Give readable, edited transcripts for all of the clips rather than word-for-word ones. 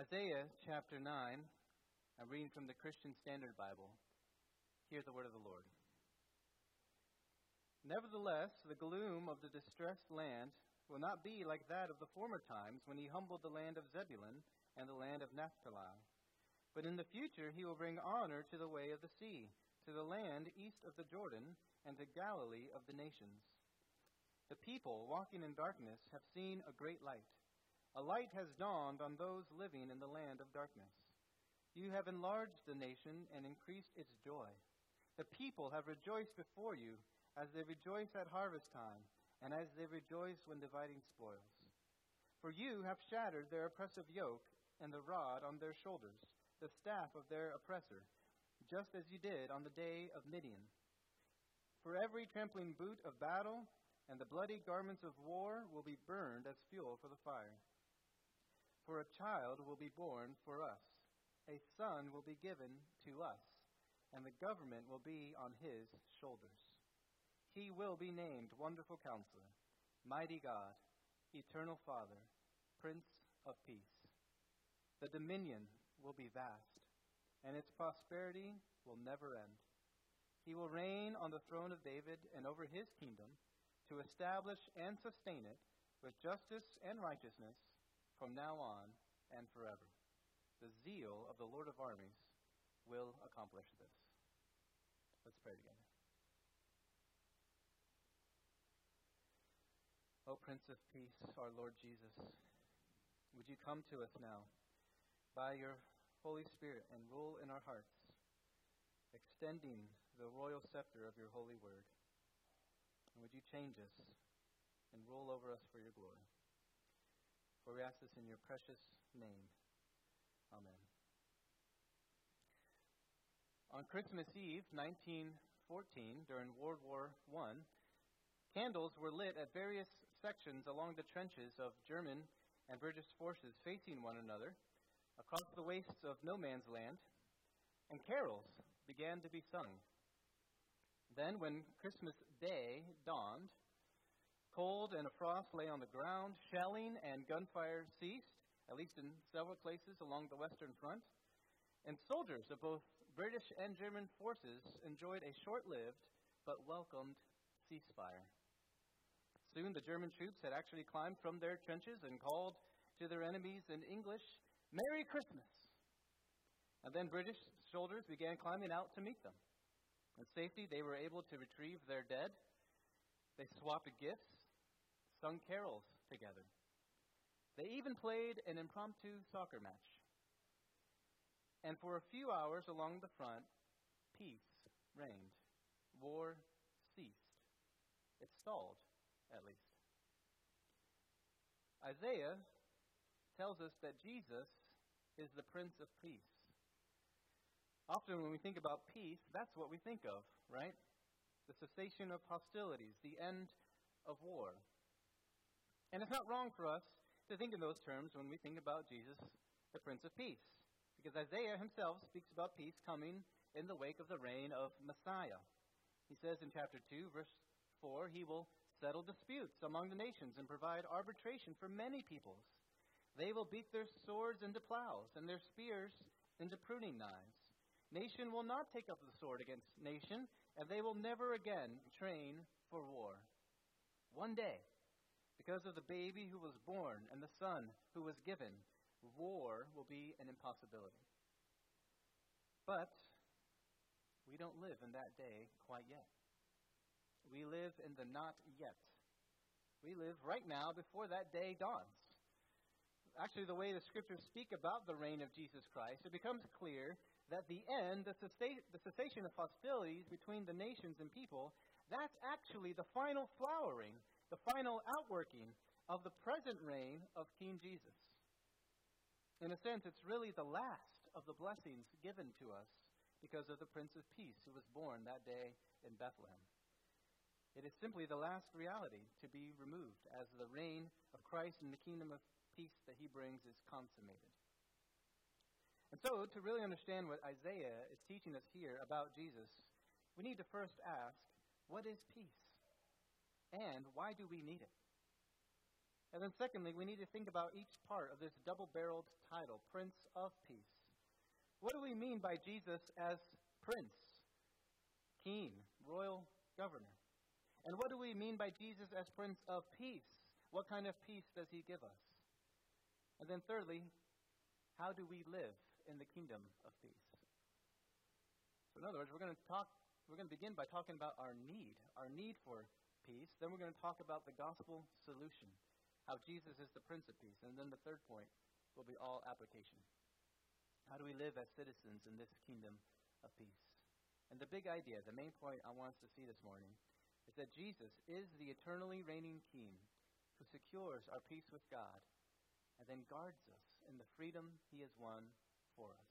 Isaiah chapter 9, I'm reading from the Christian Standard Bible. Hear the word of the Lord. Nevertheless, the gloom of the distressed land will not be like that of the former times when he humbled the land of Zebulun and the land of Naphtali. But in the future he will bring honor to the way of the sea, to the land east of the Jordan, and to Galilee of the nations. The people walking in darkness have seen a great light. A light has dawned on those living in the land of darkness. You have enlarged the nation and increased its joy. The people have rejoiced before you as they rejoice at harvest time and as they rejoice when dividing spoils. For you have shattered their oppressive yoke and the rod on their shoulders, the staff of their oppressor, just as you did on the day of Midian. For every trampling boot of battle and the bloody garments of war will be burned as fuel for the fire. For a child will be born for us, a son will be given to us, and the government will be on his shoulders. He will be named Wonderful Counselor, Mighty God, Eternal Father, Prince of Peace. The dominion will be vast, and its prosperity will never end. He will reign on the throne of David and over his kingdom, to establish and sustain it with justice and righteousness from now on and forever. The zeal of the Lord of armies will accomplish this. Let's pray together. O Prince of Peace, our Lord Jesus, would you come to us now by your Holy Spirit and rule in our hearts, extending the royal scepter of your holy word. And would you change us and rule over us for your glory. For we ask this in your precious name. Amen. On Christmas Eve, 1914, during World War I, candles were lit at various sections along the trenches of German and British forces facing one another across the wastes of no man's land, and carols began to be sung. Then, when Christmas Day dawned, cold and a frost lay on the ground, shelling and gunfire ceased, at least in several places along the Western Front, and soldiers of both British and German forces enjoyed a short-lived but welcomed ceasefire. Soon the German troops had actually climbed from their trenches and called to their enemies in English, "Merry Christmas!" And then British soldiers began climbing out to meet them. In safety, they were able to retrieve their dead. They swapped gifts, sung carols together. They even played an impromptu soccer match. And for a few hours along the front, peace reigned. War ceased. It stalled, at least. Isaiah tells us that Jesus is the Prince of Peace. Often when we think about peace, that's what we think of, right? The cessation of hostilities, the end of war. And it's not wrong for us to think in those terms when we think about Jesus, the Prince of Peace, because Isaiah himself speaks about peace coming in the wake of the reign of Messiah. He says in chapter 2, verse 4, he will settle disputes among the nations and provide arbitration for many peoples. They will beat their swords into plows and their spears into pruning knives. Nation will not take up the sword against nation, and they will never again train for war. One day, because of the baby who was born and the son who was given, war will be an impossibility. But we don't live in that day quite yet. We live in the not yet. We live right now before that day dawns. Actually, the way the scriptures speak about the reign of Jesus Christ, it becomes clear that the end, the cessation of hostilities between the nations and people, that's actually the final flowering, the final outworking of the present reign of King Jesus. In a sense, it's really the last of the blessings given to us because of the Prince of Peace who was born that day in Bethlehem. It is simply the last reality to be removed as the reign of Christ and the kingdom of peace that he brings is consummated. And so, to really understand what Isaiah is teaching us here about Jesus, we need to first ask, what is peace? And why do we need it? And then secondly, we need to think about each part of this double-barreled title, Prince of Peace. What do we mean by Jesus as Prince, King, Royal Governor? And what do we mean by Jesus as Prince of Peace? What kind of peace does he give us? And then thirdly, how do we live in the kingdom of peace? So in other words, we're going to begin by talking about our need for peace. Then we're going to talk about the gospel solution, how Jesus is the Prince of Peace. And then the third point will be all application. How do we live as citizens in this kingdom of peace? And the big idea, the main point I want us to see this morning, is that Jesus is the eternally reigning King who secures our peace with God and then guards us in the freedom he has won for us.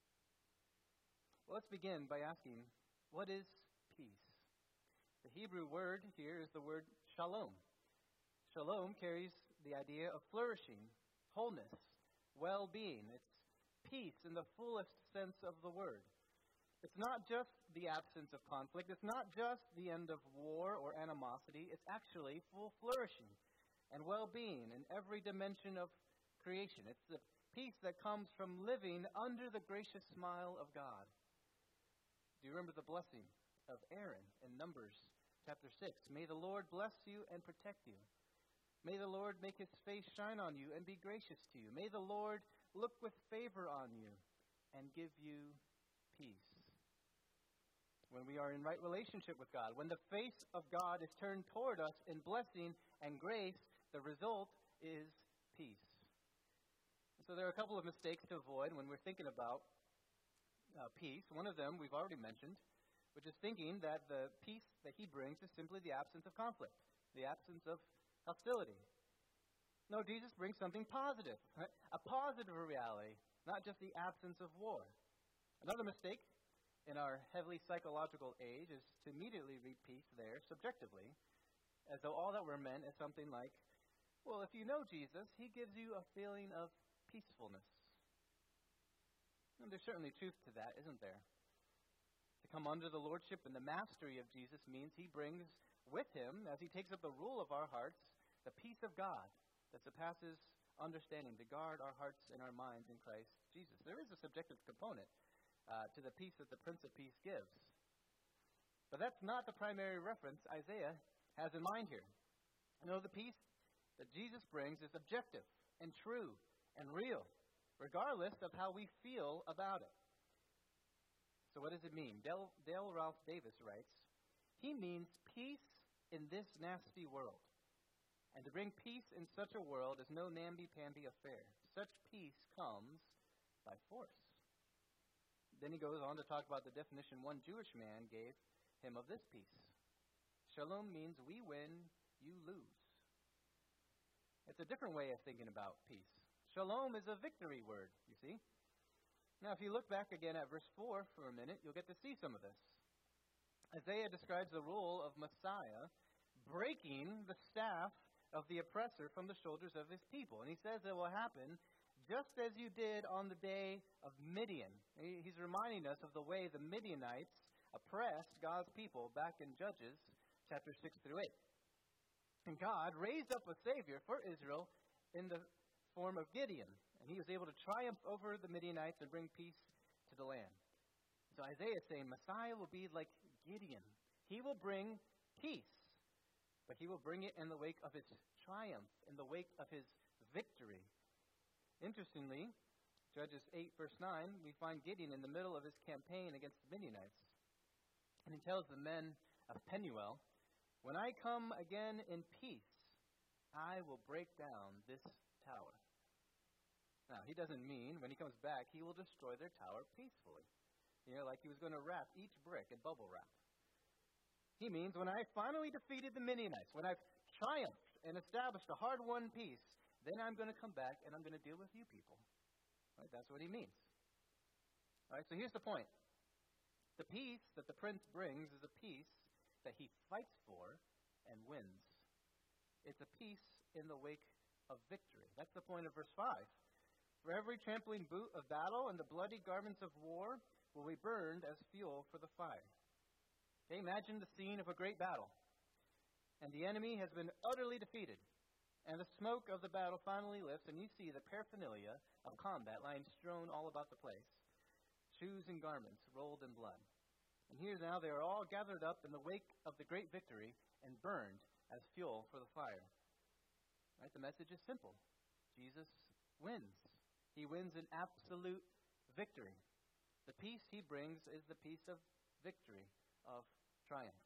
Well, let's begin by asking, what is peace? The Hebrew word here is the word shalom. Shalom carries the idea of flourishing, wholeness, well-being. It's peace in the fullest sense of the word. It's not just the absence of conflict. It's not just the end of war or animosity. It's actually full flourishing and well-being in every dimension of creation. It's the peace that comes from living under the gracious smile of God. Do you remember the blessing of Aaron in Numbers chapter 6? May the Lord bless you and protect you. May the Lord make his face shine on you and be gracious to you. May the Lord look with favor on you and give you peace. When we are in right relationship with God, when the face of God is turned toward us in blessing and grace, the result is peace. So there are a couple of mistakes to avoid when we're thinking about peace. One of them we've already mentioned, which is thinking that the peace that he brings is simply the absence of conflict, the absence of hostility. No, Jesus brings something positive, right? A positive reality, not just the absence of war. Another mistake in our heavily psychological age is to immediately read peace there subjectively, as though all that we're meant is something like, well, if you know Jesus, he gives you a feeling of peacefulness. And there's certainly truth to that, isn't there? To come under the lordship and the mastery of Jesus means he brings with him, as he takes up the rule of our hearts, the peace of God that surpasses understanding, to guard our hearts and our minds in Christ Jesus. There is a subjective component to the peace that the Prince of Peace gives. But that's not the primary reference Isaiah has in mind here. No, the peace that Jesus brings is objective and true and real, regardless of how we feel about it. So what does it mean? Dale Ralph Davis writes, he means peace in this nasty world. And to bring peace in such a world is no namby-pamby affair. Such peace comes by force. Then he goes on to talk about the definition one Jewish man gave him of this peace. Shalom means we win, you lose. It's a different way of thinking about peace. Shalom is a victory word, you see. Now, if you look back again at verse 4 for a minute, you'll get to see some of this. Isaiah describes the role of Messiah breaking the staff of the oppressor from the shoulders of his people. And he says it will happen just as you did on the day of Midian. He's reminding us of the way the Midianites oppressed God's people back in Judges chapter 6 through 8. And God raised up a Savior for Israel in the form of Gideon. And he was able to triumph over the Midianites and bring peace to the land. So Isaiah is saying Messiah will be like Gideon. He will bring peace, but he will bring it in the wake of his triumph, in the wake of his victory. Interestingly, Judges 8 verse 9, we find Gideon in the middle of his campaign against the Midianites. And he tells the men of Penuel, when I come again in peace, I will break down this tower. Now, he doesn't mean when he comes back, he will destroy their tower peacefully. Like he was going to wrap each brick in bubble wrap. He means when I finally defeated the Midianites, when I've triumphed and established a hard-won peace, then I'm going to come back and I'm going to deal with you people. Right? That's what he means. All right, so here's the point. The peace that the prince brings is a peace that he fights for and wins. It's a peace in the wake of victory. That's the point of verse 5. For every trampling boot of battle and the bloody garments of war will be burned as fuel for the fire. Okay, imagine the scene of a great battle. And the enemy has been utterly defeated. And the smoke of the battle finally lifts, and you see the paraphernalia of combat lying strewn all about the place. Shoes and garments rolled in blood. And here now they are all gathered up in the wake of the great victory and burned as fuel for the fire. Right? The message is simple. Jesus wins. He wins an absolute victory. The peace he brings is the peace of victory, of triumph.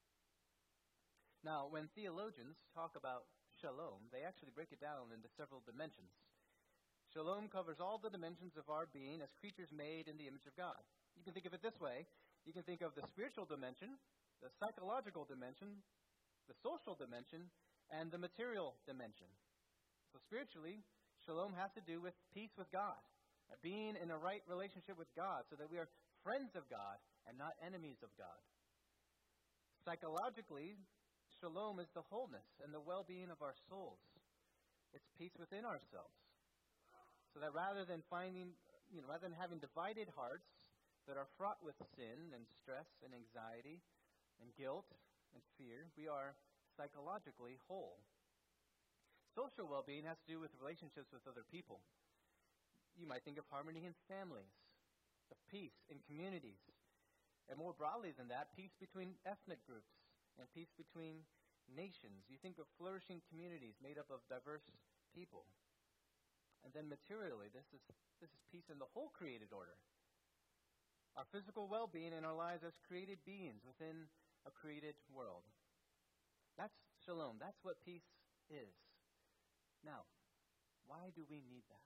Now, when theologians talk about shalom, they actually break it down into several dimensions. Shalom covers all the dimensions of our being as creatures made in the image of God. You can think of it this way. You can think of the spiritual dimension, the psychological dimension, the social dimension, and the material dimension. So spiritually, shalom has to do with peace with God, being in a right relationship with God so that we are friends of God and not enemies of God. Psychologically, shalom is the wholeness and the well-being of our souls. It's peace within ourselves. So that rather than having divided hearts that are fraught with sin and stress and anxiety and guilt and fear, we are psychologically whole. Social well-being has to do with relationships with other people. You might think of harmony in families, of peace in communities, and more broadly than that, peace between ethnic groups and peace between nations. You think of flourishing communities made up of diverse people. And then materially, this is peace in the whole created order. Our physical well-being in our lives as created beings within a created world. That's shalom. That's what peace is. Now, why do we need that?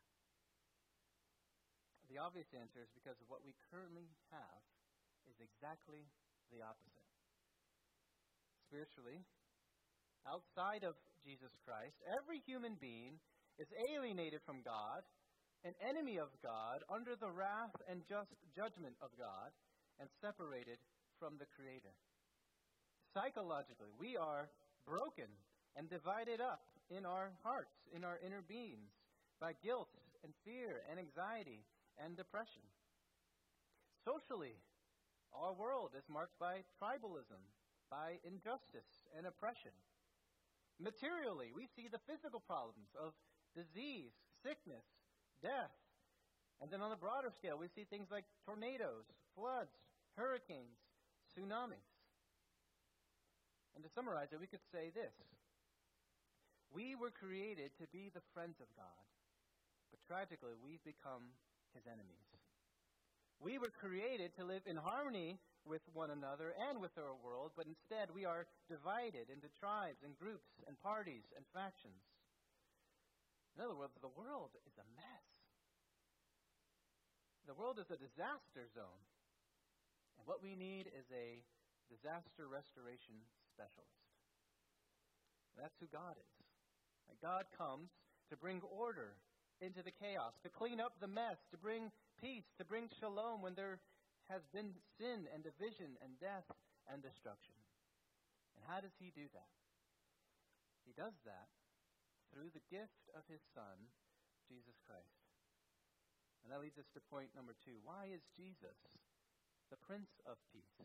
The obvious answer is because of what we currently have is exactly the opposite. Spiritually, outside of Jesus Christ, every human being is alienated from God, an enemy of God, under the wrath and just judgment of God, and separated from the Creator. Psychologically, we are broken and divided up in our hearts, in our inner beings, by guilt and fear and anxiety and depression. Socially, our world is marked by tribalism, by injustice and oppression. Materially, we see the physical problems of disease, sickness, death. And then on a broader scale, we see things like tornadoes, floods, hurricanes, tsunamis. And to summarize it, we could say this. We were created to be the friends of God, but tragically, we've become his enemies. We were created to live in harmony with one another and with our world, but instead we are divided into tribes and groups and parties and factions. In other words, the world is a mess. The world is a disaster zone. And what we need is a disaster restoration specialist. That's who God is. God comes to bring order into the chaos, to clean up the mess, to bring peace, to bring shalom when there has been sin and division and death and destruction. And how does he do that? He does that through the gift of his Son, Jesus Christ. And that leads us to point number 2. Why is Jesus the Prince of Peace?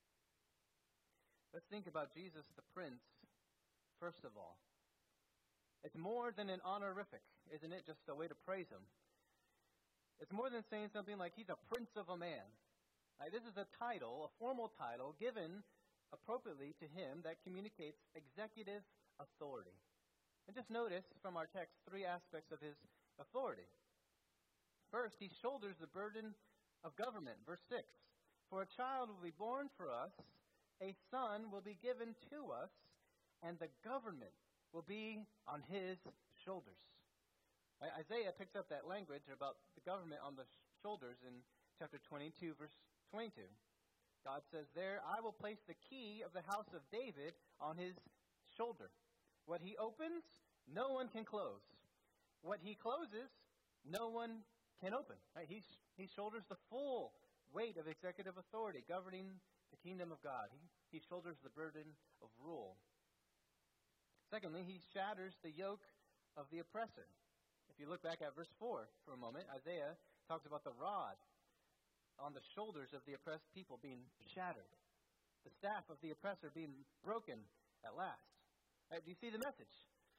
Let's think about Jesus the Prince, first of all. It's more than an honorific, isn't it? Just a way to praise him. It's more than saying something like he's a prince of a man. This is a title, a formal title, given appropriately to him that communicates executive authority. And just notice from our text 3 aspects of his authority. First, he shoulders the burden of government. Verse 6, "For a child will be born for us, a son will be given to us, and the government will be on his shoulders." Isaiah picks up that language about the government on the shoulders in chapter 22, verse 22. God says there, "I will place the key of the house of David on his shoulder. What he opens, no one can close. What he closes, no one can open." Right? He shoulders the full weight of executive authority governing the kingdom of God. He shoulders the burden of rule. Secondly, he shatters the yoke of the oppressor. If you look back at verse 4 for a moment, Isaiah talks about the rod on the shoulders of the oppressed people being shattered. The staff of the oppressor being broken at last. Do you see the message?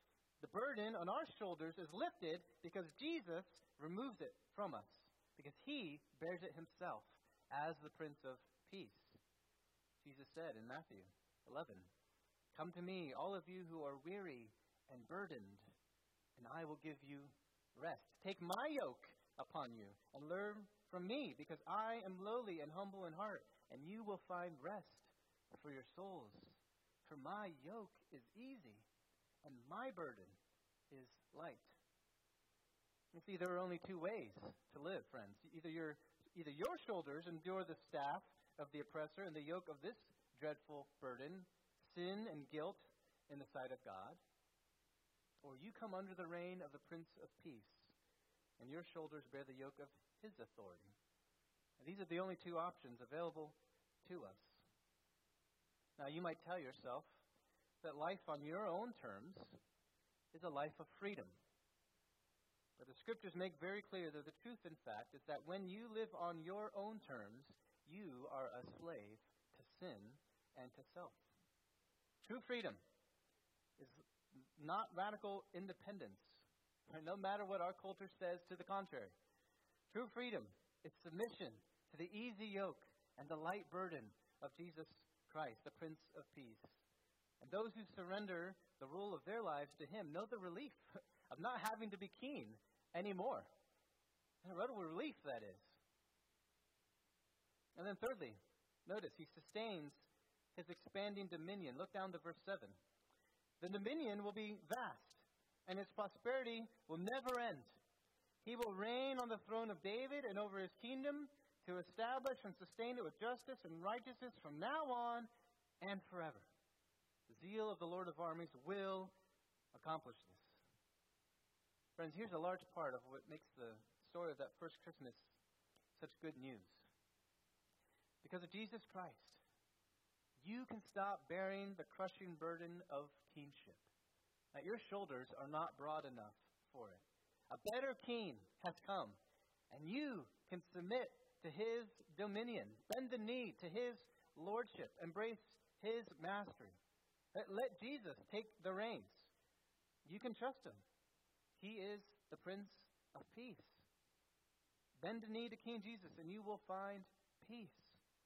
The burden on our shoulders is lifted because Jesus removes it from us, because he bears it himself as the Prince of Peace. Jesus said in Matthew 11, "Come to me, all of you who are weary and burdened, and I will give you rest. Take my yoke upon you and learn from me, because I am lowly and humble in heart, and you will find rest for your souls. For my yoke is easy, and my burden is light." You see, there are only two ways to live, friends. Either your shoulders endure the staff of the oppressor and the yoke of this dreadful burden, sin and guilt in the sight of God, or you come under the reign of the Prince of Peace, and your shoulders bear the yoke of his authority. And these are the only two options available to us. Now, you might tell yourself that life on your own terms is a life of freedom. But the Scriptures make very clear that the truth, in fact, is that when you live on your own terms, you are a slave to sin and to self. True freedom is not radical independence, no matter what our culture says to the contrary. True freedom is submission to the easy yoke and the light burden of Jesus Christ, the Prince of Peace. And those who surrender the rule of their lives to him know the relief of not having to be keen anymore. And what a relief that is. And then thirdly, notice he sustains his expanding dominion. Look down to verse 7. The dominion will be vast, and its prosperity will never end. He will reign on the throne of David and over his kingdom, to establish and sustain it with justice and righteousness from now on and forever. The zeal of the Lord of armies will accomplish this. Friends, here's a large part of what makes the story of that first Christmas such good news. Because of Jesus Christ, you can stop bearing the crushing burden of kingship. Now, your shoulders are not broad enough for it. A better king has come, and you can submit to his dominion, bend the knee to his lordship, embrace his mastery. Let Jesus take the reins. You can trust him. He is the Prince of Peace. Bend the knee to King Jesus, and you will find peace.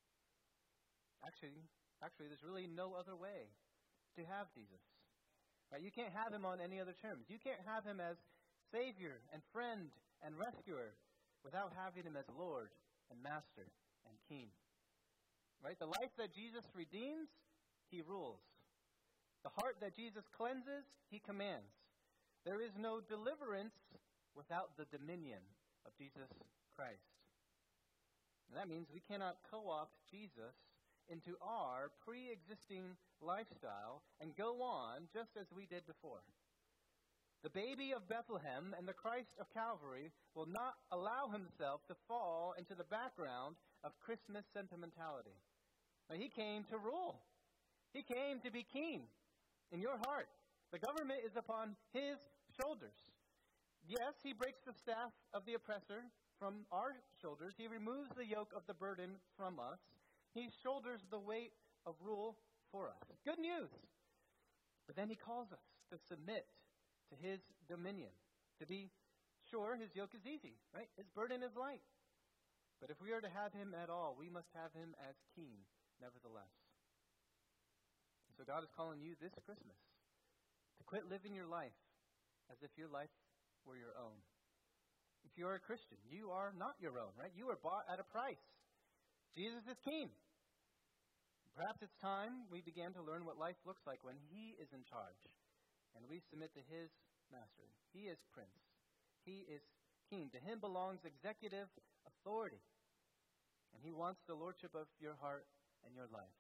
Actually, there's really no other way to have Jesus. Right? You can't have him on any other terms. You can't have him as Savior and friend and rescuer without having him as Lord and Master and King. Right? The life that Jesus redeems, he rules. The heart that Jesus cleanses, he commands. There is no deliverance without the dominion of Jesus Christ. And that means we cannot co-opt Jesus into our pre-existing lifestyle and go on just as we did before. The baby of Bethlehem and the Christ of Calvary will not allow himself to fall into the background of Christmas sentimentality. Now, he came to rule. He came to be king in your heart. The government is upon his shoulders. Yes, he breaks the staff of the oppressor from our shoulders. He removes the yoke of the burden from us. He shoulders the weight of rule for us. Good news. But then he calls us to submit to his dominion. To be sure, his yoke is easy, right? His burden is light. But if we are to have him at all, we must have him as king, nevertheless. And so God is calling you this Christmas to quit living your life as if your life were your own. If you are a Christian, you are not your own, right? You were bought at a price. Jesus is king. Perhaps it's time we began to learn what life looks like when he is in charge. And we submit to his mastery. He is prince. He is king. To him belongs executive authority. And he wants the lordship of your heart and your life.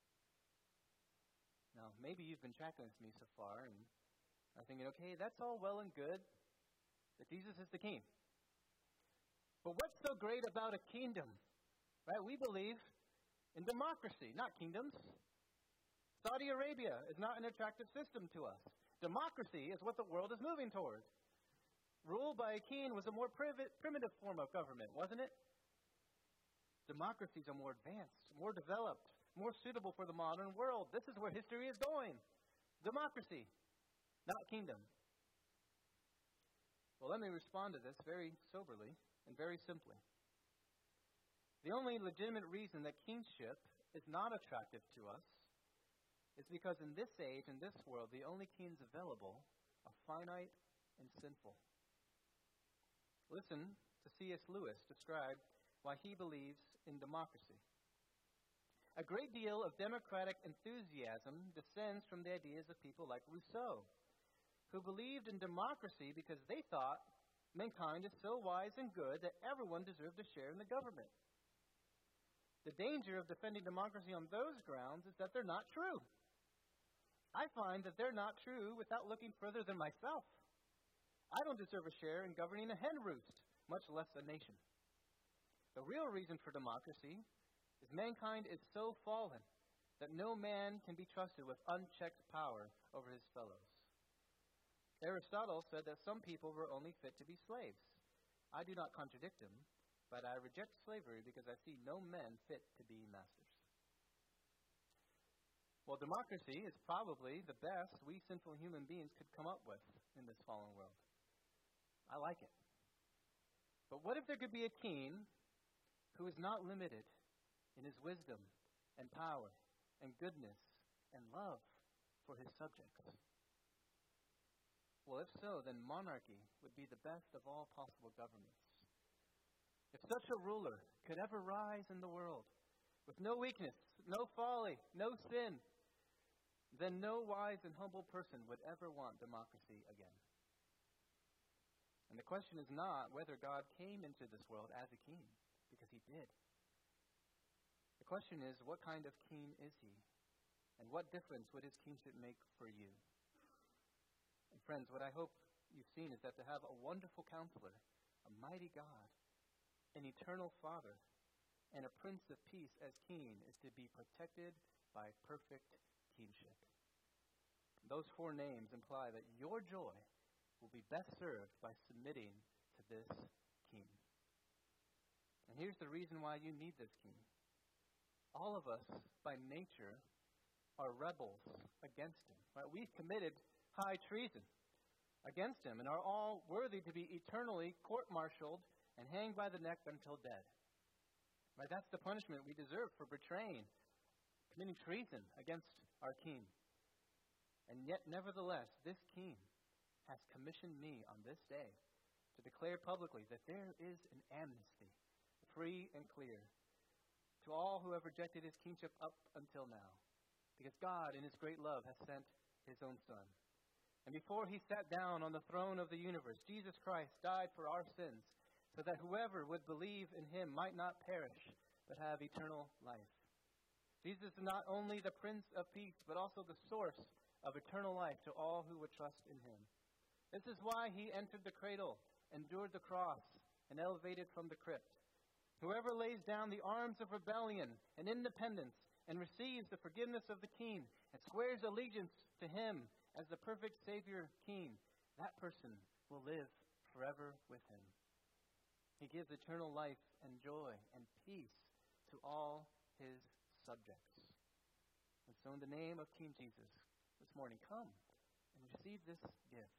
Now, maybe you've been tracking with me so far and are thinking, okay, that's all well and good that Jesus is the king. But what's so great about a kingdom? Right? We believe in democracy, not kingdoms. Saudi Arabia is not an attractive system to us. Democracy is what the world is moving toward. Rule by a king was a more primitive form of government, wasn't it? Democracies are more advanced, more developed, more suitable for the modern world. This is where history is going. Democracy, not kingdom. Well, let me respond to this very soberly and very simply. The only legitimate reason that kingship is not attractive to us is because in this age, in this world, the only kings available are finite and sinful. Listen to C.S. Lewis describe why he believes in democracy. A great deal of democratic enthusiasm descends from the ideas of people like Rousseau, who believed in democracy because they thought mankind is so wise and good that everyone deserved a share in the government. The danger of defending democracy on those grounds is that they're not true. I find that they're not true without looking further than myself. I don't deserve a share in governing a hen roost, much less a nation. The real reason for democracy is mankind is so fallen that no man can be trusted with unchecked power over his fellows. Aristotle said that some people were only fit to be slaves. I do not contradict him, but I reject slavery because I see no men fit to be masters. Well, democracy is probably the best we sinful human beings could come up with in this fallen world. I like it. But what if there could be a king who is not limited in his wisdom and power and goodness and love for his subjects? Well, if so, then monarchy would be the best of all possible governments. If such a ruler could ever rise in the world with no weakness, no folly, no sin, then no wise and humble person would ever want democracy again. And the question is not whether God came into this world as a king, because he did. The question is, what kind of king is he? And what difference would his kingship make for you? And friends, what I hope you've seen is that to have a wonderful counselor, a mighty God, an eternal Father, and a Prince of Peace as king is to be protected by perfect kingship. Those four names imply that your joy will be best served by submitting to this king. And here's the reason why you need this king. All of us, by nature, are rebels against him. Right? We've committed high treason against him and are all worthy to be eternally court-martialed and hanged by the neck until dead. Right? That's the punishment we deserve for betraying, committing treason against our king. And yet, nevertheless, this king has commissioned me on this day to declare publicly that there is an amnesty, free and clear, to all who have rejected his kingship up until now. Because God, in his great love, has sent his own Son. And before he sat down on the throne of the universe, Jesus Christ died for our sins, so that whoever would believe in him might not perish, but have eternal life. Jesus is not only the Prince of Peace, but also the source of eternal life to all who would trust in him. This is why he entered the cradle, endured the cross, and elevated from the crypt. Whoever lays down the arms of rebellion and independence and receives the forgiveness of the king and swears allegiance to him as the perfect Savior King, that person will live forever with him. He gives eternal life and joy and peace to all his subjects. And so in the name of King Jesus, this morning, come and receive this gift.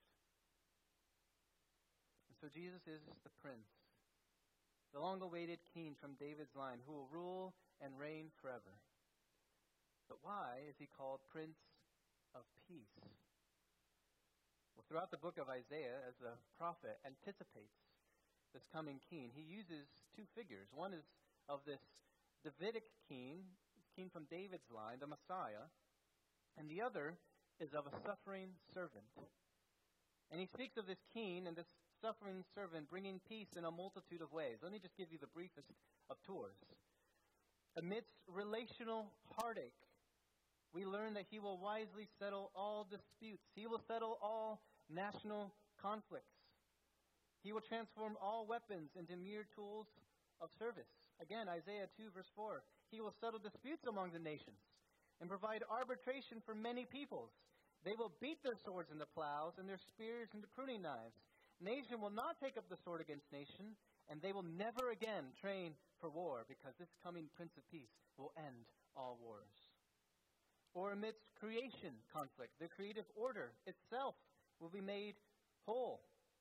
And so Jesus is the Prince, the long-awaited king from David's line who will rule and reign forever. But why is he called Prince of Peace? Well, throughout the book of Isaiah, as the prophet anticipates this coming king, he uses two figures. One is of this Davidic king from David's line, the Messiah, and the other is of a suffering servant. And he speaks of this king and this suffering servant bringing peace in a multitude of ways. Let me just give you the briefest of tours. Amidst relational heartache, we learn that he will wisely settle all disputes. He will settle all national conflicts. He will transform all weapons into mere tools of service. Again, Isaiah 2, verse 4. He will settle disputes among the nations and provide arbitration for many peoples. They will beat their swords into plows and their spears into pruning knives. Nation will not take up the sword against nation, and they will never again train for war, because this coming Prince of Peace will end all wars. Or amidst creation conflict, the creative order itself will be made whole.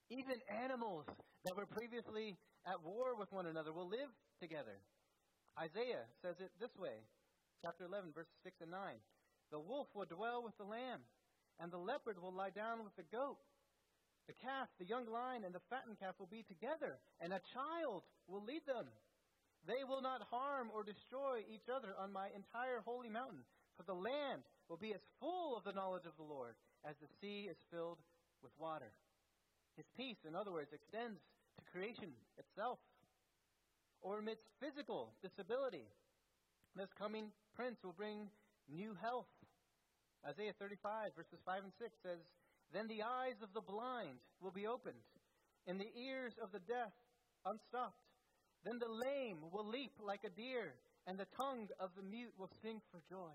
Even animals that were previously at war with one another will live together. Isaiah says it this way, chapter 11, verses 6 and 9. The wolf will dwell with the lamb, and the leopard will lie down with the goat. The calf, the young lion, and the fattened calf will be together, and a child will lead them. They will not harm or destroy each other on my entire holy mountain, for the land will be as full of the knowledge of the Lord as the sea is filled with water. His peace, in other words, extends to creation itself. Or amidst physical disability, this coming prince will bring new health. Isaiah 35, verses 5 and 6 says, Then the eyes of the blind will be opened, and the ears of the deaf unstopped. Then the lame will leap like a deer, and the tongue of the mute will sing for joy.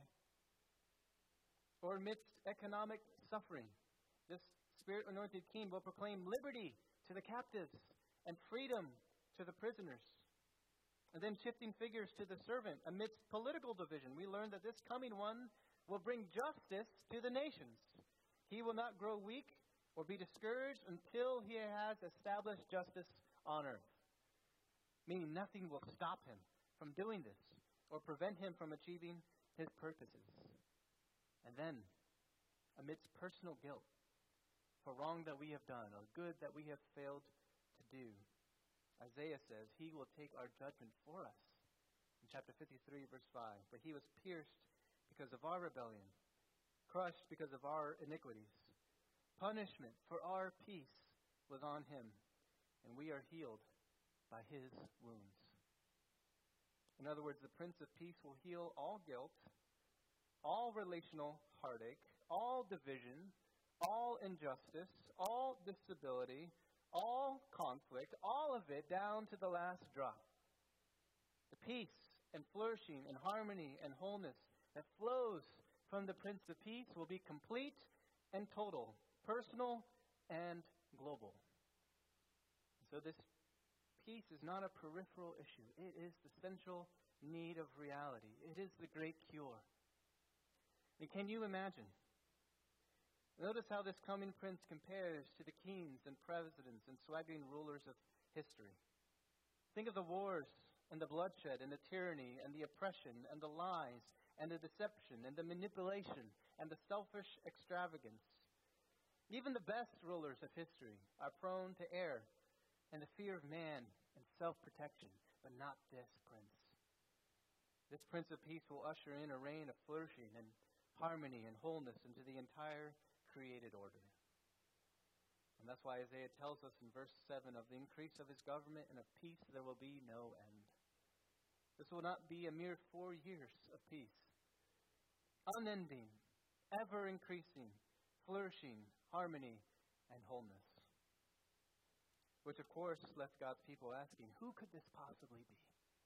Or amidst economic suffering, this Spirit-anointed king will proclaim liberty to the captives and freedom to the prisoners. And then shifting figures to the servant amidst political division, we learn that this coming one will bring justice to the nations. He will not grow weak or be discouraged until he has established justice on earth. Meaning nothing will stop him from doing this or prevent him from achieving his purposes. And then, amidst personal guilt for wrong that we have done or good that we have failed to do, Isaiah says he will take our judgment for us. In chapter 53, verse 5, But he was pierced because of our rebellion, crushed because of our iniquities. Punishment for our peace was on him, and we are healed by his wounds. In other words, the Prince of Peace will heal all guilt, all relational heartache, all division, all injustice, all disability, all conflict, all of it down to the last drop. The peace and flourishing and harmony and wholeness that flows from the Prince of Peace will be complete and total, personal and global. So this peace is not a peripheral issue. It is the central need of reality. It is the great cure. And can you imagine? Notice how this coming prince compares to the kings and presidents and swaggering rulers of history. Think of the wars and the bloodshed and the tyranny and the oppression and the lies and the deception and the manipulation and the selfish extravagance. Even the best rulers of history are prone to err and the fear of man and self-protection, but not this prince. This Prince of Peace will usher in a reign of flourishing and harmony and wholeness into the entire created order. And that's why Isaiah tells us in verse 7, of the increase of his government and of peace there will be no end. This will not be a mere 4 years of peace. Unending, ever-increasing, flourishing, harmony, and wholeness. Which, of course, left God's people asking, who could this possibly be?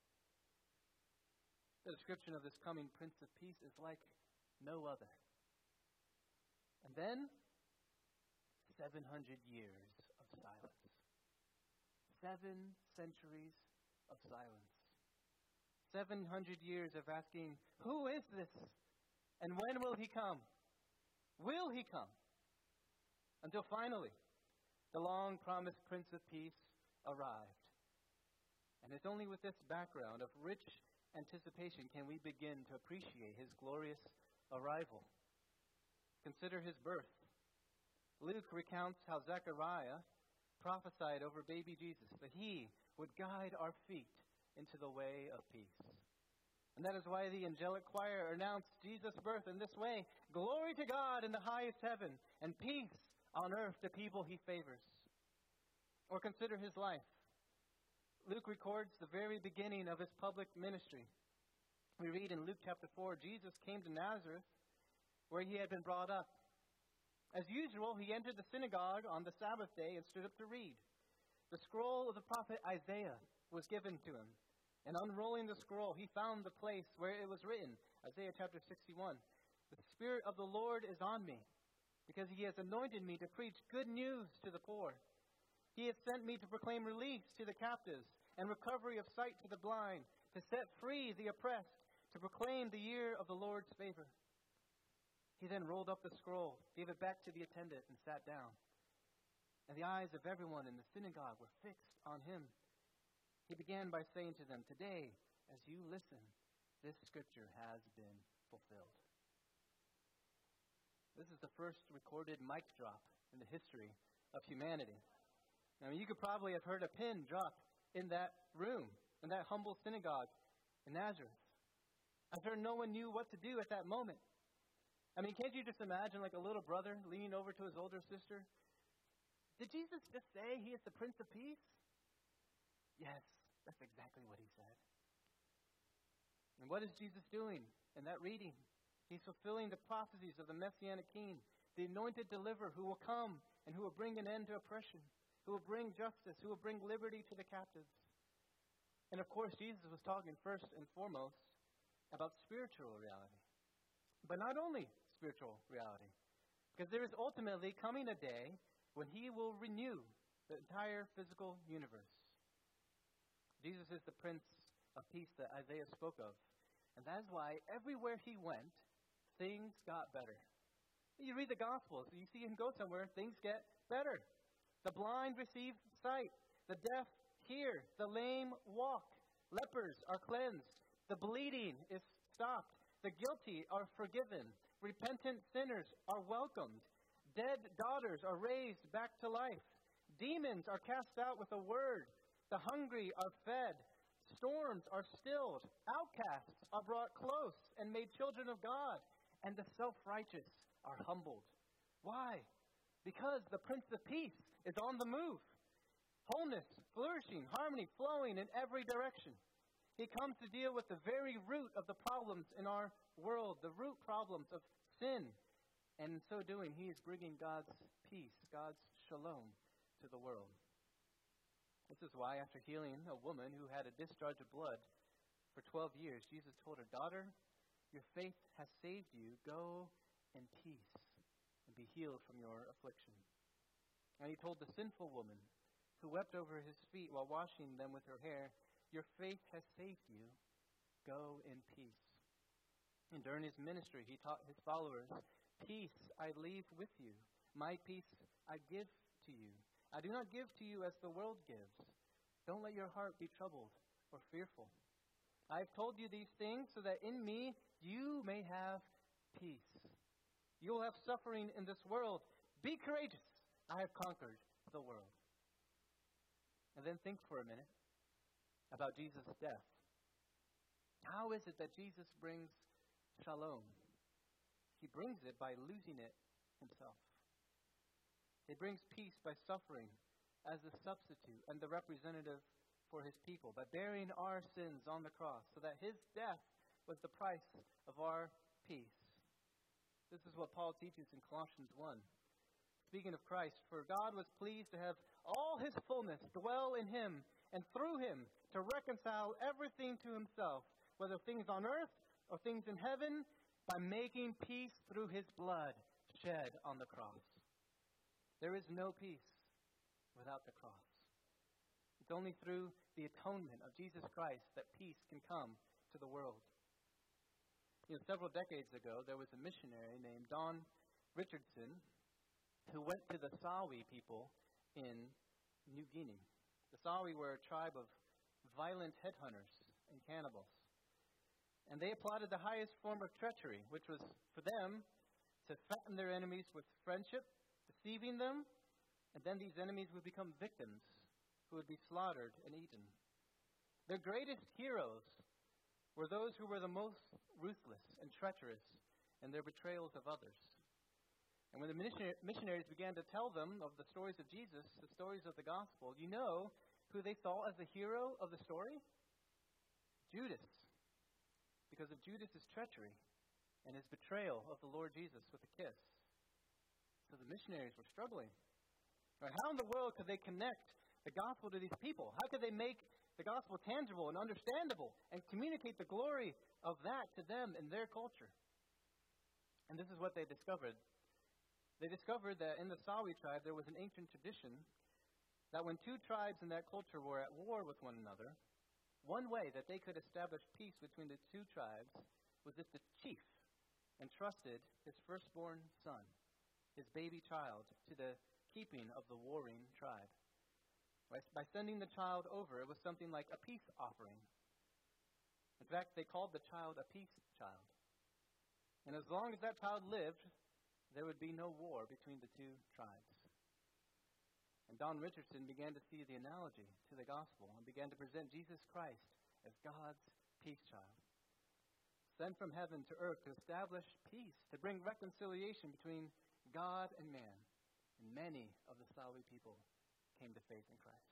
The description of this coming Prince of Peace is like no other. And then, 700 years of silence. 7 centuries of silence. 700 years of asking, who is this? And when will he come? Will he come? Until finally, the long-promised Prince of Peace arrived. And it's only with this background of rich anticipation can we begin to appreciate his glorious arrival. Consider his birth. Luke recounts how Zechariah prophesied over baby Jesus that he would guide our feet into the way of peace. And that is why the angelic choir announced Jesus' birth in this way: Glory to God in the highest heaven, and peace on earth to people he favors. Or consider his life. Luke records the very beginning of his public ministry. We read in Luke chapter 4, Jesus came to Nazareth, where he had been brought up. As usual, he entered the synagogue on the Sabbath day and stood up to read. The scroll of the prophet Isaiah was given to him. And unrolling the scroll, he found the place where it was written, Isaiah chapter 61, The Spirit of the Lord is on me, because he has anointed me to preach good news to the poor. He has sent me to proclaim release to the captives and recovery of sight to the blind, to set free the oppressed, to proclaim the year of the Lord's favor. He then rolled up the scroll, gave it back to the attendant, and sat down. and the eyes of everyone in the synagogue were fixed on him. He began by saying to them, "Today, as you listen, this scripture has been fulfilled." This is the first recorded mic drop in the history of humanity. Now, you could probably have heard a pin drop in that room, in that humble synagogue in Nazareth. I'm sure no one knew what to do at that moment. I mean, can't you just imagine like a little brother leaning over to his older sister? Did Jesus just say he is the Prince of Peace? Yes, that's exactly what he said. And what is Jesus doing in that reading? He's fulfilling the prophecies of the Messianic King, the anointed deliverer who will come and who will bring an end to oppression, who will bring justice, who will bring liberty to the captives. And of course, Jesus was talking first and foremost about spiritual reality. But not only spiritual reality, because there is ultimately coming a day when he will renew the entire physical universe. Jesus is the Prince of Peace that Isaiah spoke of. And that is why everywhere he went, things got better. You read the Gospels, you see him go somewhere, things get better. The blind receive sight. The deaf hear. The lame walk. Lepers are cleansed. The bleeding is stopped. The guilty are forgiven. Repentant sinners are welcomed. Dead daughters are raised back to life. Demons are cast out with a word. The hungry are fed. Storms are stilled. Outcasts are brought close and made children of God. And the self-righteous are humbled. Why? Because the Prince of Peace is on the move. Wholeness, flourishing, harmony, flowing in every direction. He comes to deal with the very root of the problems in our world, the root problems of sin. And in so doing, he is bringing God's peace, God's shalom to the world. This is why, after healing a woman who had a discharge of blood for 12 years, Jesus told her, "Daughter, your faith has saved you. Go in peace and be healed from your affliction." And he told the sinful woman who wept over his feet while washing them with her hair, "Your faith has saved you. Go in peace." And during his ministry, he taught his followers, "Peace I leave with you. My peace I give to you. I do not give to you as the world gives. Don't let your heart be troubled or fearful. I have told you these things so that in me you may have peace. You will have suffering in this world. Be courageous. I have conquered the world." And then think for a minute about Jesus' death. How is it that Jesus brings shalom? He brings it by losing it himself. He brings peace by suffering as the substitute and the representative for his people, by bearing our sins on the cross, so that his death was the price of our peace. This is what Paul teaches in Colossians 1. Speaking of Christ, "For God was pleased to have all his fullness dwell in him, and through him to reconcile everything to himself, whether things on earth or things in heaven, by making peace through his blood shed on the cross." There is no peace without the cross. It's only through the atonement of Jesus Christ that peace can come to the world. Several decades ago, there was a missionary named Don Richardson who went to the Sawi people in New Guinea. The Sawi were a tribe of violent headhunters and cannibals. And they applauded the highest form of treachery, which was for them to fatten their enemies with friendship, deceiving them, and then these enemies would become victims who would be slaughtered and eaten. Their greatest heroes were those who were the most ruthless and treacherous in their betrayals of others. And when the missionaries began to tell them of the stories of Jesus, the stories of the gospel, you know who they saw as the hero of the story? Judas. Because of Judas' treachery and his betrayal of the Lord Jesus with a kiss. So the missionaries were struggling. Right, how in the world could they connect the gospel to these people? How could they make the gospel tangible and understandable and communicate the glory of that to them in their culture? And this is what they discovered. They discovered that in the Sawi tribe there was an ancient tradition that when two tribes in that culture were at war with one another, one way that they could establish peace between the two tribes was if the chief entrusted his firstborn son, his baby child, to the keeping of the warring tribe. By sending the child over, it was something like a peace offering. In fact, they called the child a peace child. And as long as that child lived, there would be no war between the two tribes. And Don Richardson began to see the analogy to the gospel and began to present Jesus Christ as God's peace child, sent from heaven to earth to establish peace, to bring reconciliation between God and man. And many of the Salawi people came to faith in Christ.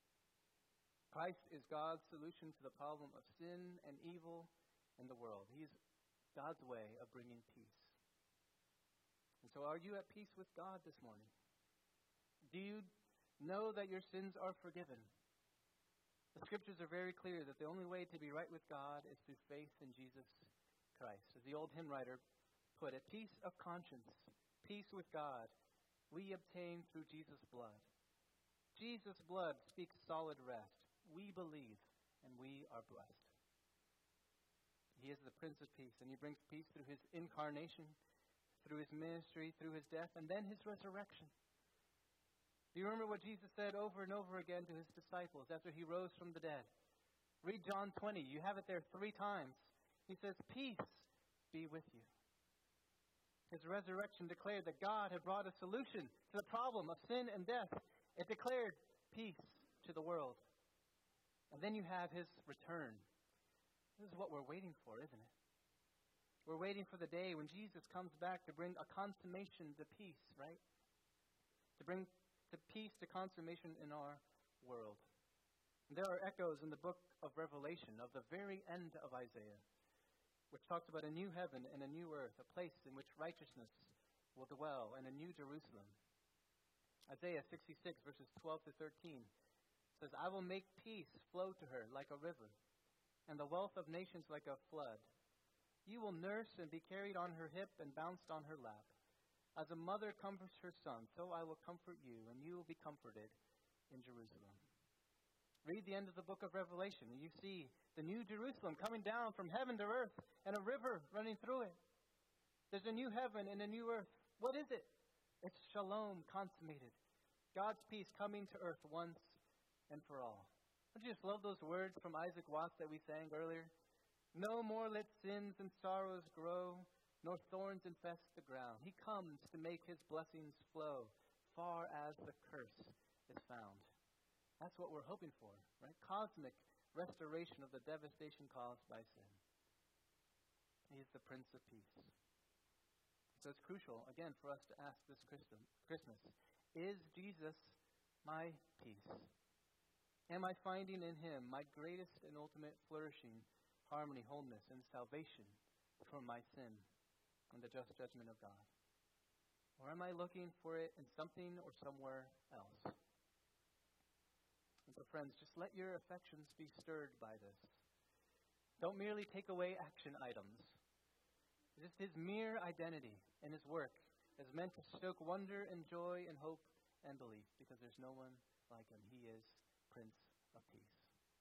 Christ is God's solution to the problem of sin and evil in the world. He is God's way of bringing peace. And so are you at peace with God this morning? Do you know that your sins are forgiven? The scriptures are very clear that the only way to be right with God is through faith in Jesus Christ. As the old hymn writer put it, peace of conscience, peace with God, we obtain through Jesus' blood. Jesus' blood speaks solid rest. We believe, and we are blessed. He is the Prince of Peace, and he brings peace through his incarnation, through his ministry, through his death, and then his resurrection. Do you remember what Jesus said over and over again to his disciples after he rose from the dead? Read John 20. You have it there 3 times. He says, peace be with you. His resurrection declared that God had brought a solution to the problem of sin and death. It declared peace to the world. And then you have his return. This is what we're waiting for, isn't it? We're waiting for the day when Jesus comes back to bring a consummation to peace, right? To bring the peace to consummation in our world. And there are echoes in the book of Revelation of the very end of Isaiah, which talks about a new heaven and a new earth, a place in which righteousness will dwell, and a new Jerusalem. Isaiah 66, verses 12 to 13 says, I will make peace flow to her like a river, and the wealth of nations like a flood. You will nurse and be carried on her hip and bounced on her lap. As a mother comforts her son, so I will comfort you, and you will be comforted in Jerusalem. Read the end of the book of Revelation, and you see the new Jerusalem coming down from heaven to earth, and a river running through it. There's a new heaven and a new earth. What is it? It's shalom consummated. God's peace coming to earth once and for all. Don't you just love those words from Isaac Watts that we sang earlier? No more let sins and sorrows grow, nor thorns infest the ground. He comes to make his blessings flow, far as the curse is found. That's what we're hoping for, right? Cosmic restoration of the devastation caused by sin. He is the Prince of Peace. So it's crucial, again, for us to ask this Christmas, is Jesus my peace? Am I finding in him my greatest and ultimate flourishing, harmony, wholeness, and salvation from my sin and the just judgment of God? Or am I looking for it in something or somewhere else? And so, friends, just let your affections be stirred by this. Don't merely take away action items. Just his mere identity and his work is meant to stoke wonder and joy and hope and belief, because there's no one like him. He is Prince of Peace.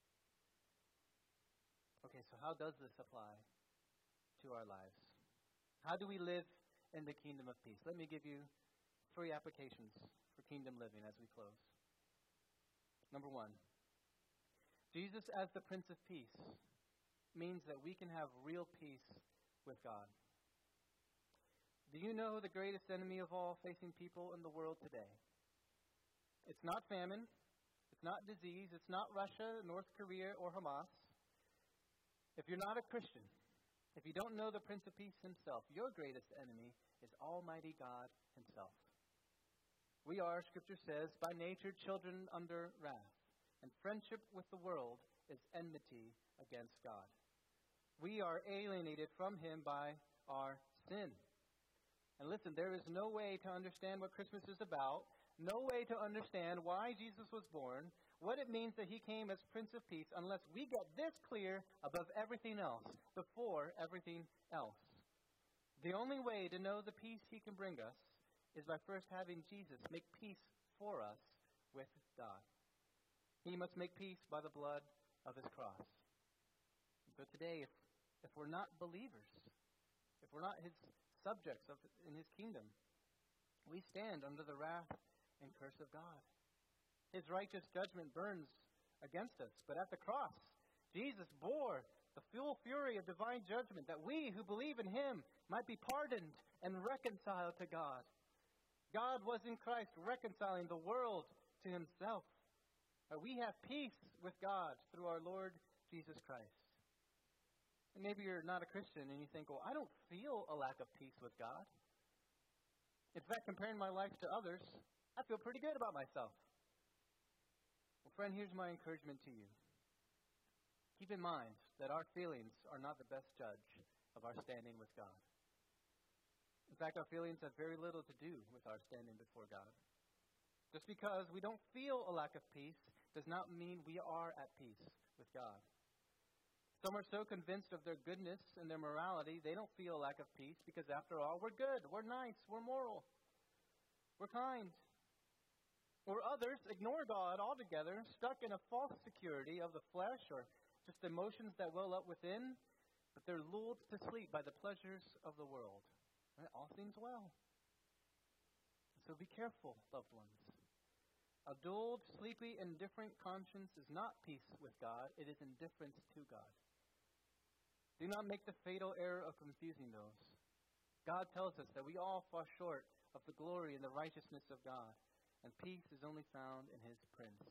Okay, so how does this apply to our lives? How do we live in the kingdom of peace? Let me give you 3 applications for kingdom living as we close. Number 1, Jesus as the Prince of Peace means that we can have real peace with God. Do you know the greatest enemy of all facing people in the world today? It's not famine. It's not disease. It's not Russia, North Korea, or Hamas. If you're not a Christian, if you don't know the Prince of Peace himself, your greatest enemy is Almighty God himself. We are, Scripture says, by nature children under wrath, and friendship with the world is enmity against God. We are alienated from him by our sin. And listen, there is no way to understand what Christmas is about, no way to understand why Jesus was born, what it means that he came as Prince of Peace, unless we get this clear above everything else, before everything else. The only way to know the peace he can bring us is by first having Jesus make peace for us with God. He must make peace by the blood of his cross. So today, if we're not believers, if we're not his subjects in his kingdom, we stand under the wrath and curse of God. His righteous judgment burns against us. But at the cross, Jesus bore the full fury of divine judgment that we who believe in Him might be pardoned and reconciled to God. God was in Christ reconciling the world to Himself. We have peace with God through our Lord Jesus Christ. And maybe you're not a Christian and you think, well, I don't feel a lack of peace with God. In fact, comparing my life to others, I feel pretty good about myself. Well, friend, here's my encouragement to you. Keep in mind that our feelings are not the best judge of our standing with God. In fact, our feelings have very little to do with our standing before God. Just because we don't feel a lack of peace does not mean we are at peace with God. Some are so convinced of their goodness and their morality, they don't feel a lack of peace because, after all, we're good, we're nice, we're moral, we're kind. Or others ignore God altogether, stuck in a false security of the flesh or just emotions that well up within, but they're lulled to sleep by the pleasures of the world. Right? All seems well. So be careful, loved ones. A dulled, sleepy, indifferent conscience is not peace with God. It is indifference to God. Do not make the fatal error of confusing those. God tells us that we all fall short of the glory and the righteousness of God, and peace is only found in His Prince.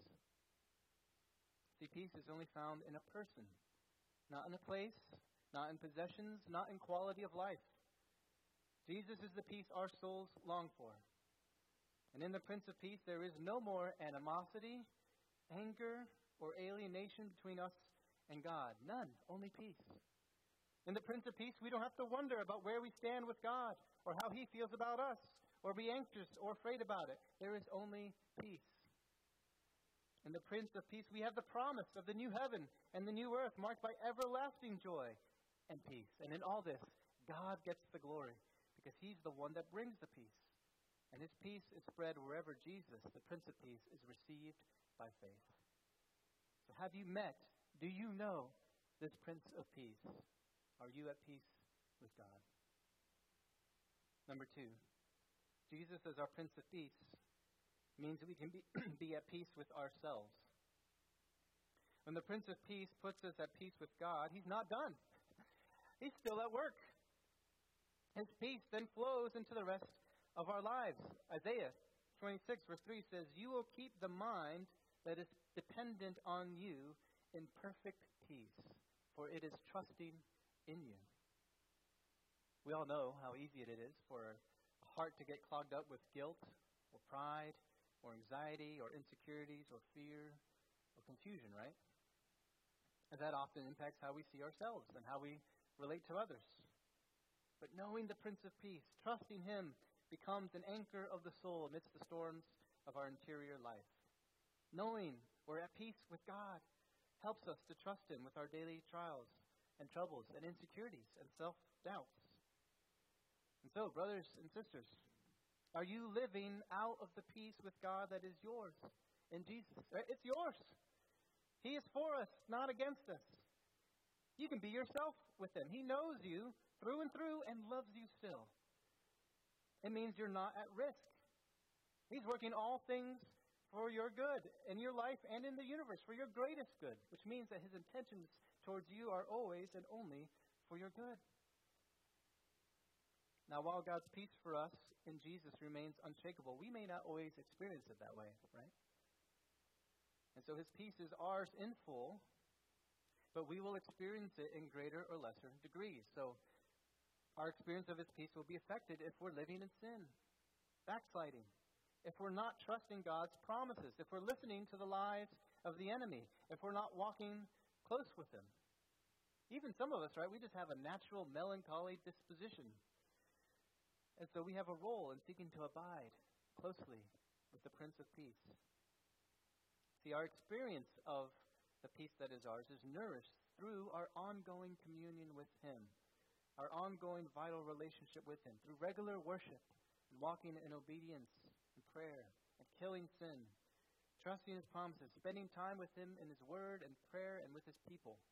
See, peace is only found in a person, not in a place, not in possessions, not in quality of life. Jesus is the peace our souls long for. And in the Prince of Peace, there is no more animosity, anger, or alienation between us and God. None, only peace. In the Prince of Peace, we don't have to wonder about where we stand with God or how He feels about us or be anxious or afraid about it. There is only peace. In the Prince of Peace, we have the promise of the new heaven and the new earth marked by everlasting joy and peace. And in all this, God gets the glory because He's the one that brings the peace. And His peace is spread wherever Jesus, the Prince of Peace, is received by faith. So have you met, do you know this Prince of Peace? Are you at peace with God? Number 2, Jesus as our Prince of Peace means that we can be at peace with ourselves. When the Prince of Peace puts us at peace with God, He's not done. He's still at work. His peace then flows into the rest of our lives. Isaiah 26 verse 3 says, "You will keep the mind that is dependent on you in perfect peace, for it is trusting in you." We all know how easy it is for a heart to get clogged up with guilt or pride or anxiety or insecurities or fear or confusion, right? And that often impacts how we see ourselves and how we relate to others. But knowing the Prince of Peace, trusting Him, becomes an anchor of the soul amidst the storms of our interior life. Knowing we're at peace with God helps us to trust Him with our daily trials and troubles and insecurities and self-doubts. And so, brothers and sisters, are you living out of the peace with God that is yours in Jesus? Right? It's yours. He is for us, not against us. You can be yourself with Him. He knows you through and through and loves you still. It means you're not at risk. He's working all things for your good in your life and in the universe, for your greatest good, which means that His intentions towards you are always and only for your good. Now, while God's peace for us in Jesus remains unshakable, we may not always experience it that way, right? And so His peace is ours in full, but we will experience it in greater or lesser degrees. So our experience of His peace will be affected if we're living in sin, backsliding, if we're not trusting God's promises, if we're listening to the lies of the enemy, if we're not walking close with Him. Even some of us, right, we just have a natural melancholy disposition. And so we have a role in seeking to abide closely with the Prince of Peace. See, our experience of the peace that is ours is nourished through our ongoing communion with Him, our ongoing vital relationship with Him, through regular worship and walking in obedience and prayer and killing sin, trusting His promises, spending time with Him in His Word and prayer and with His people.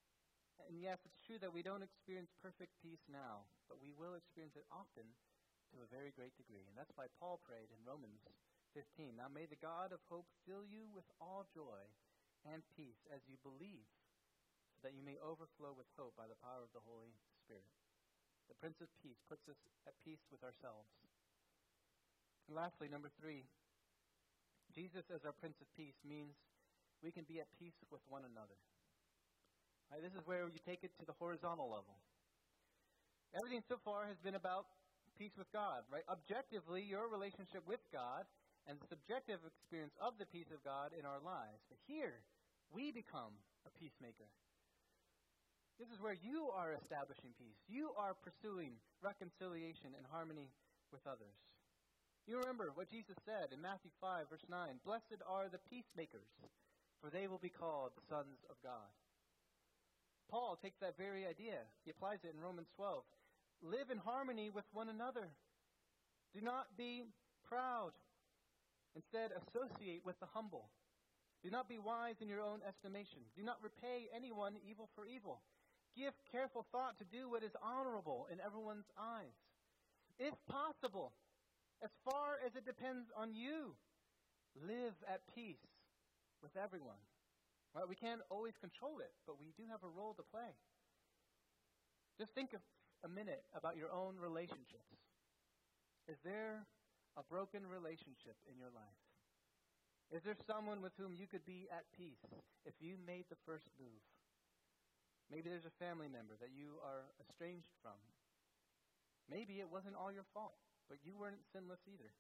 And yes, it's true that we don't experience perfect peace now, but we will experience it often to a very great degree. And that's why Paul prayed in Romans 15. Now may the God of hope fill you with all joy and peace as you believe, so that you may overflow with hope by the power of the Holy Spirit. The Prince of Peace puts us at peace with ourselves. And lastly, number 3, Jesus as our Prince of Peace means we can be at peace with one another. Right, this is where you take it to the horizontal level. Everything so far has been about peace with God, right? Objectively, your relationship with God and the subjective experience of the peace of God in our lives. But here, we become a peacemaker. This is where you are establishing peace. You are pursuing reconciliation and harmony with others. You remember what Jesus said in Matthew 5, verse 9, "Blessed are the peacemakers, for they will be called sons of God." Paul takes that very idea. He applies it in Romans 12. Live in harmony with one another. Do not be proud. Instead, associate with the humble. Do not be wise in your own estimation. Do not repay anyone evil for evil. Give careful thought to do what is honorable in everyone's eyes. If possible, as far as it depends on you, live at peace with everyone. Right? We can't always control it, but we do have a role to play. Just think of a minute about your own relationships. Is there a broken relationship in your life? Is there someone with whom you could be at peace if you made the first move? Maybe there's a family member that you are estranged from. Maybe it wasn't all your fault, but you weren't sinless either.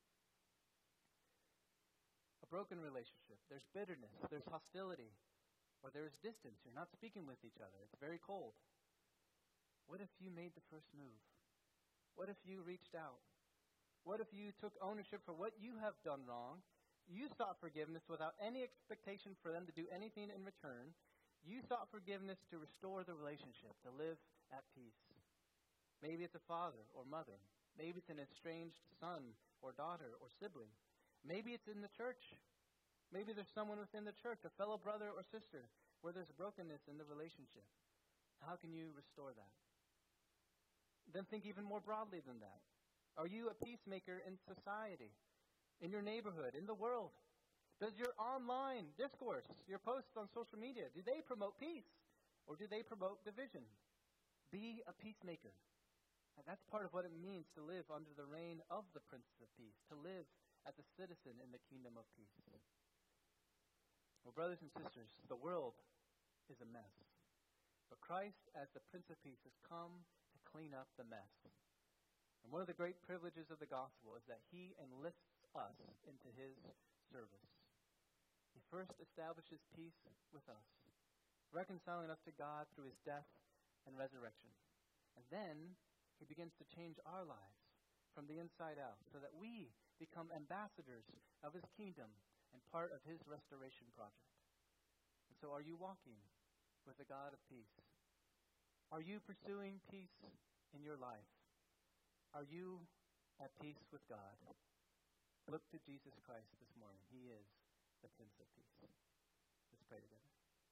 A broken relationship. There's bitterness. There's hostility. Or there's distance. You're not speaking with each other. It's very cold. What if you made the first move? What if you reached out? What if you took ownership for what you have done wrong? You sought forgiveness without any expectation for them to do anything in return. You sought forgiveness to restore the relationship, to live at peace. Maybe it's a father or mother. Maybe it's an estranged son or daughter or sibling. Maybe it's in the church. Maybe there's someone within the church, a fellow brother or sister, where there's brokenness in the relationship. How can you restore that? Then think even more broadly than that. Are you a peacemaker in society, in your neighborhood, in the world? Does your online discourse, your posts on social media, do they promote peace or do they promote division? Be a peacemaker. And that's part of what it means to live under the reign of the Prince of Peace, to live as a citizen in the kingdom of peace. Well, brothers and sisters, the world is a mess. But Christ, as the Prince of Peace, has come to clean up the mess. And one of the great privileges of the gospel is that he enlists us into his service. He first establishes peace with us, reconciling us to God through his death and resurrection. And then he begins to change our lives from the inside out so that we become ambassadors of his kingdom and part of his restoration project. And so are you walking with the God of peace? Are you pursuing peace in your life? Are you at peace with God? Look to Jesus Christ this morning. He is the Prince of Peace. Let's pray together.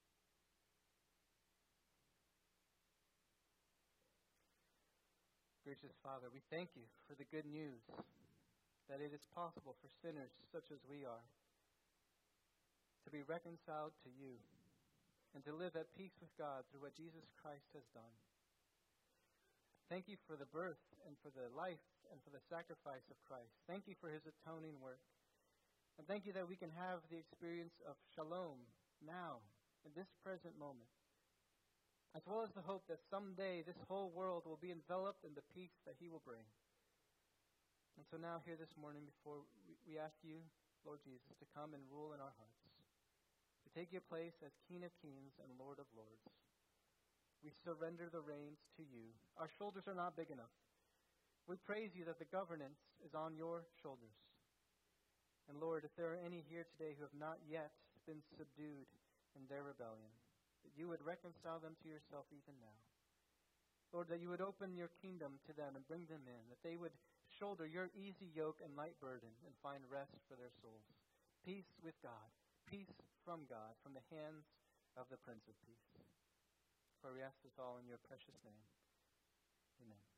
Gracious Father, we thank you for the good news that it is possible for sinners such as we are to be reconciled to you and to live at peace with God through what Jesus Christ has done. Thank you for the birth and for the life and for the sacrifice of Christ. Thank you for his atoning work. And thank you that we can have the experience of shalom now, in this present moment, as well as the hope that someday this whole world will be enveloped in the peace that he will bring. And so now here this morning, before we ask you, Lord Jesus, to come and rule in our hearts, to take your place as King of Kings and Lord of Lords. We surrender the reins to you. Our shoulders are not big enough. We praise you that the governance is on your shoulders. And Lord, if there are any here today who have not yet been subdued in their rebellion, that you would reconcile them to yourself even now. Lord, that you would open your kingdom to them and bring them in, that they would shoulder your easy yoke and light burden and find rest for their souls. Peace with God, peace from God, from the hands of the Prince of Peace. For we ask this all in your precious name. Amen.